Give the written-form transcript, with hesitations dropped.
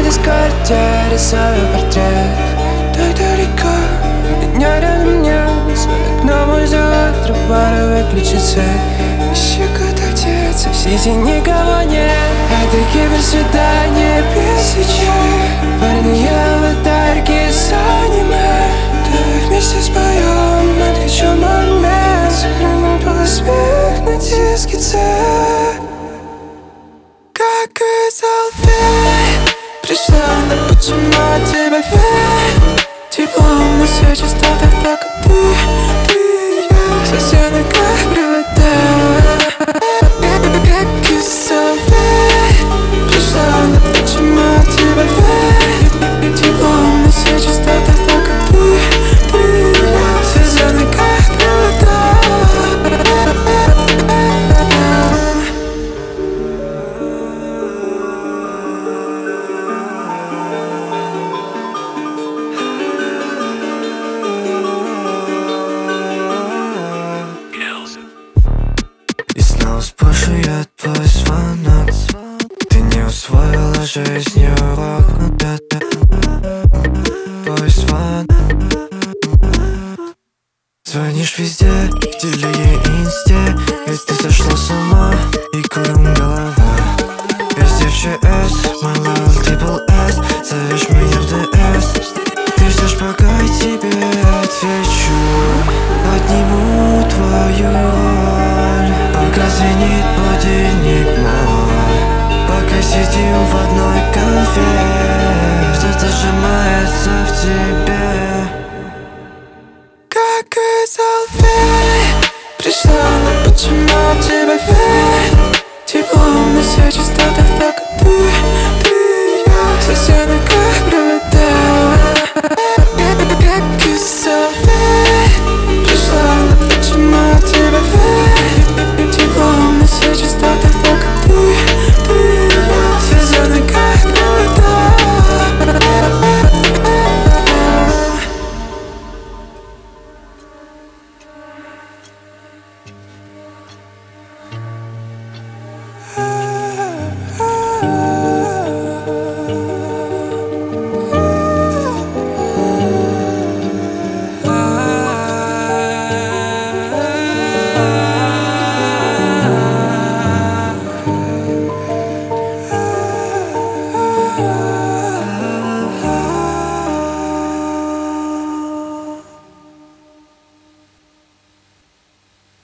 дискорде рисую портрет. Так далеко, меня рядом нет. За окном уже утро, пора выключить свет. Ищу куда деться, в сети никого нет. Это киберсвидание без свечей. Парные аватарки с аниме. Давай вместе споем, отключим момент. Сохраним твой смех на диске C. Как и селфи. Пришла на почему от тебя веет. Тепло на все частотах, так и ты, я. Соседи как провода. Как и селфи. Пришла на почему от тебя веет. Тепло на все частотах, так и ты, я. Соседи как провода. И снова спрошу я твой звонок. Ты не усвоила жизнь урок, но твой звонок. Звонишь везде, в теле и инсте. Ведь ты сошла с ума и кругом голова. Везде в ЧС, my love, triple S. Зовешь меня в ДС. Ты ждешь, пока я тебе отвечу. Отниму твою роль. Пока звенит будильник мой. Пока сидим в одной конфе. Что-то сжимается в тебе. Как и селфи. Пришла на почему от тебя веет. Тепло на все частотах, так и ты, я. Соседи